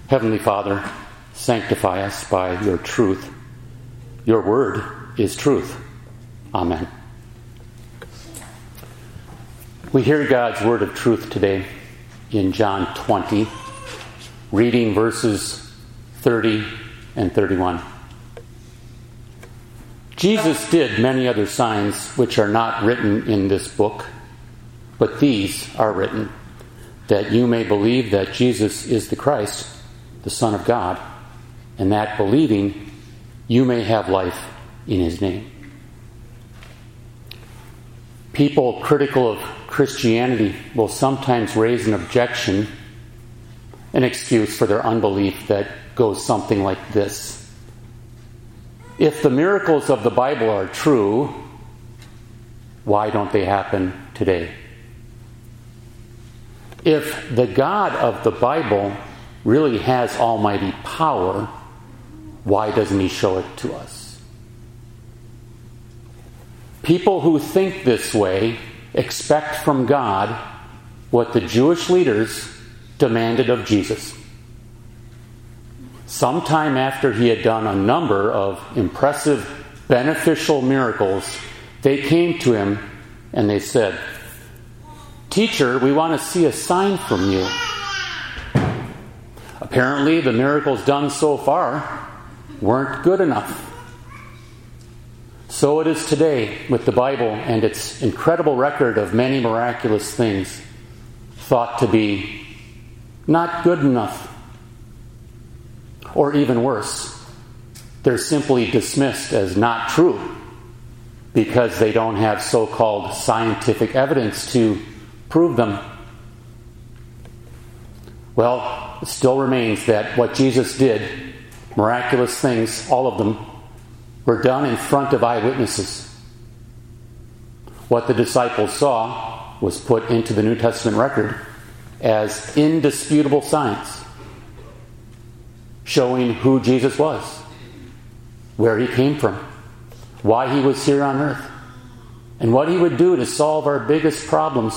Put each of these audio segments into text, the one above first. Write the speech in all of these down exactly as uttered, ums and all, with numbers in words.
Heavenly Father, sanctify us by your truth. Your word is truth. Amen. We hear God's word of truth today in John twenty, reading verses thirty and thirty-one. Jesus did many other signs which are not written in this book, but these are written, that you may believe that Jesus is the Christ, the Son of God, and that believing you may have life in his name. People critical of Christianity will sometimes raise an objection, an excuse for their unbelief that goes something like this. If the miracles of the Bible are true, why don't they happen today? If the God of the Bible really has almighty power, why doesn't he show it to us? People who think this way expect from God what the Jewish leaders demanded of Jesus. Sometime after he had done a number of impressive, beneficial miracles, they came to him and they said, "Teacher, we want to see a sign from you." Apparently, the miracles done so far weren't good enough. So it is today with the Bible and its incredible record of many miraculous things thought to be not good enough. Or even worse, they're simply dismissed as not true because they don't have so-called scientific evidence to prove them. Well, it still remains that what Jesus did, miraculous things, all of them, were done in front of eyewitnesses. What the disciples saw was put into the New Testament record as indisputable signs, showing who Jesus was, where he came from, why he was here on earth, and what he would do to solve our biggest problems.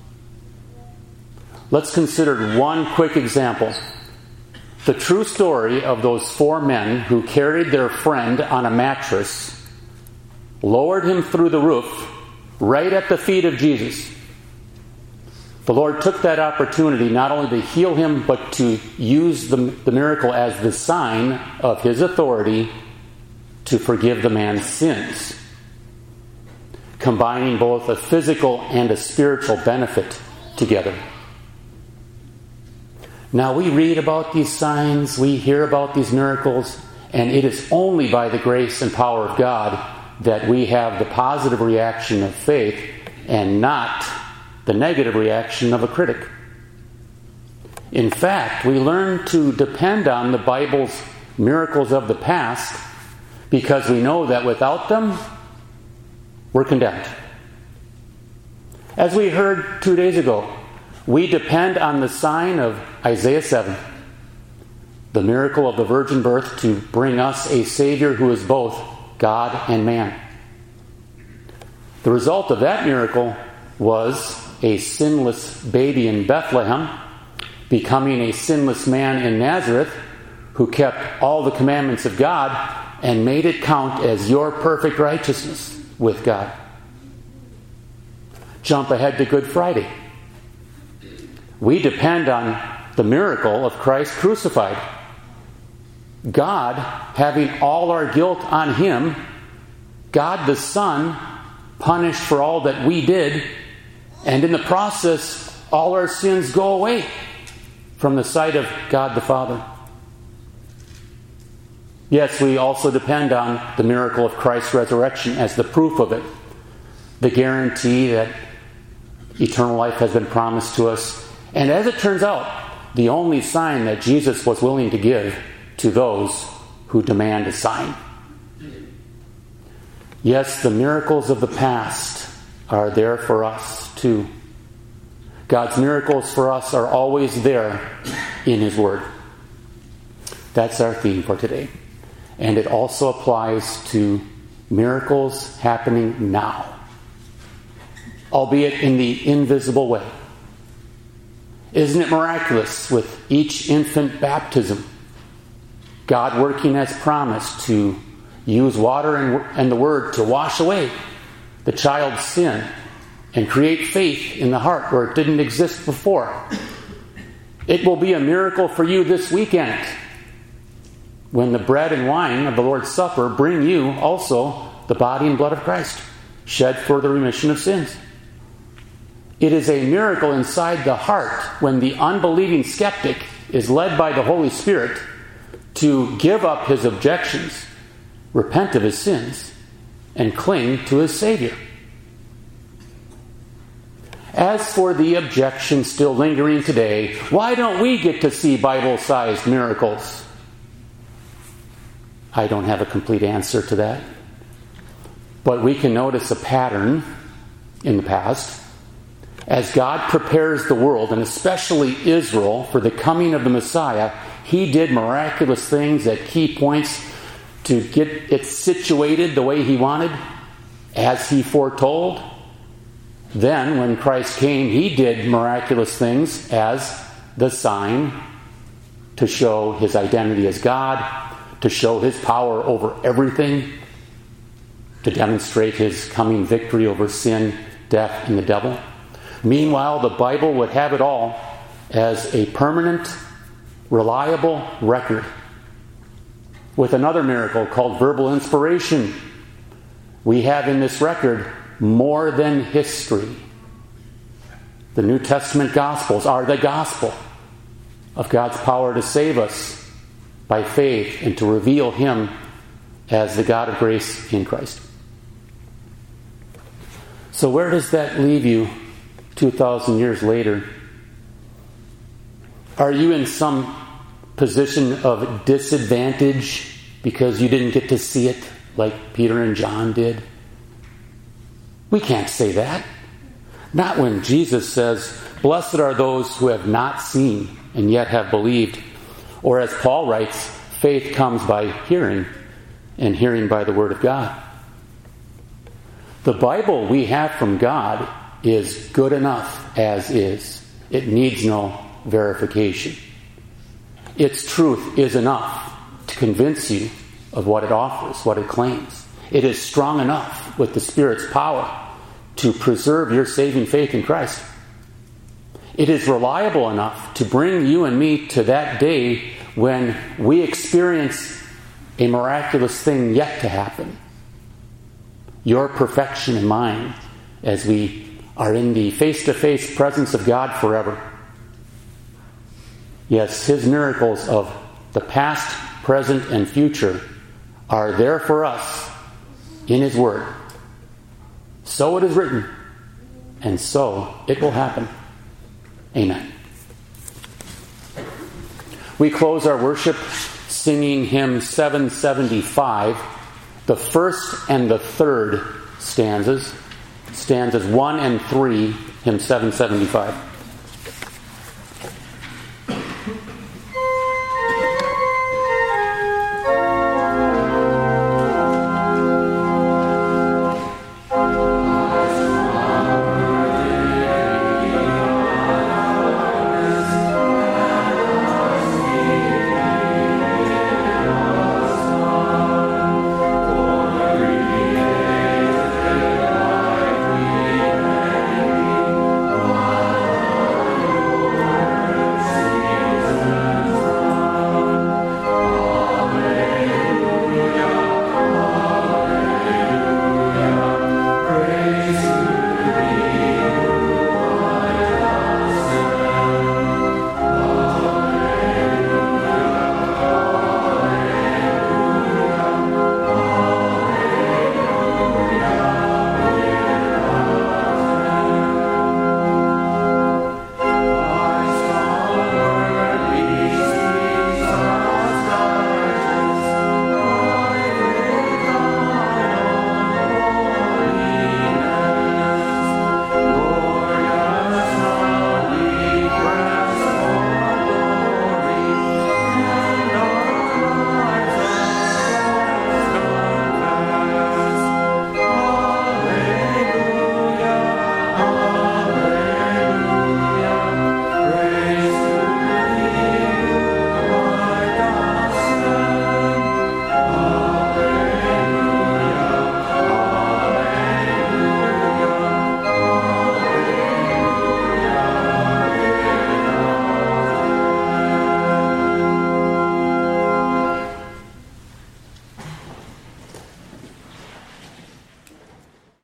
Let's consider one quick example. The true story of those four men who carried their friend on a mattress, lowered him through the roof, right at the feet of Jesus. The Lord took that opportunity not only to heal him, but to use the, the miracle as the sign of his authority to forgive the man's sins, combining both a physical and a spiritual benefit together. Now we read about these signs, we hear about these miracles, and it is only by the grace and power of God that we have the positive reaction of faith and not the negative reaction of a critic. In fact, we learn to depend on the Bible's miracles of the past because we know that without them, we're condemned. As we heard two days ago, we depend on the sign of Isaiah seven, the miracle of the virgin birth to bring us a Savior who is both God and man. The result of that miracle was a sinless baby in Bethlehem becoming a sinless man in Nazareth who kept all the commandments of God and made it count as your perfect righteousness with God. Jump ahead to Good Friday. We depend on the miracle of Christ crucified. God, having all our guilt on him, God the Son, punished for all that we did, and in the process, all our sins go away from the sight of God the Father. Yes, we also depend on the miracle of Christ's resurrection as the proof of it, the guarantee that eternal life has been promised to us. And as it turns out, the only sign that Jesus was willing to give to those who demand a sign. Yes, the miracles of the past are there for us too. God's miracles for us are always there in his word. That's our theme for today. And it also applies to miracles happening now, albeit in the invisible way. Isn't it miraculous with each infant baptism? God working as promised to use water and, and the Word to wash away the child's sin and create faith in the heart where it didn't exist before. It will be a miracle for you this weekend when the bread and wine of the Lord's Supper bring you also the body and blood of Christ, shed for the remission of sins. It is a miracle inside the heart when the unbelieving skeptic is led by the Holy Spirit to give up his objections, repent of his sins, and cling to his Savior. As for the objection still lingering today, why don't we get to see Bible-sized miracles? I don't have a complete answer to that. But we can notice a pattern in the past. As God prepares the world, and especially Israel, for the coming of the Messiah, He did miraculous things at key points to get it situated the way He wanted, as He foretold. Then, when Christ came, He did miraculous things as the sign to show His identity as God, to show His power over everything, to demonstrate His coming victory over sin, death, and the devil. Meanwhile, the Bible would have it all as a permanent, reliable record. With another miracle called verbal inspiration, we have in this record more than history. The New Testament Gospels are the gospel of God's power to save us by faith and to reveal Him as the God of grace in Christ. So where does that leave you two thousand years later? Are you in some position of disadvantage because you didn't get to see it like Peter and John did? We can't say that. Not when Jesus says, "Blessed are those who have not seen and yet have believed." Or as Paul writes, faith comes by hearing, and hearing by the Word of God. The Bible we have from God is good enough as is. It needs no verification. Its truth is enough to convince you of what it offers, what it claims. It is strong enough with the Spirit's power to preserve your saving faith in Christ. It is reliable enough to bring you and me to that day when we experience a miraculous thing yet to happen. Your perfection and mine as we are in the face-to-face presence of God forever. Yes, His miracles of the past, present, and future are there for us in His Word. So it is written, and so it will happen. Amen. We close our worship singing hymn seven seventy-five, the first and the third stanzas, stanzas one and three, hymn seven seventy-five.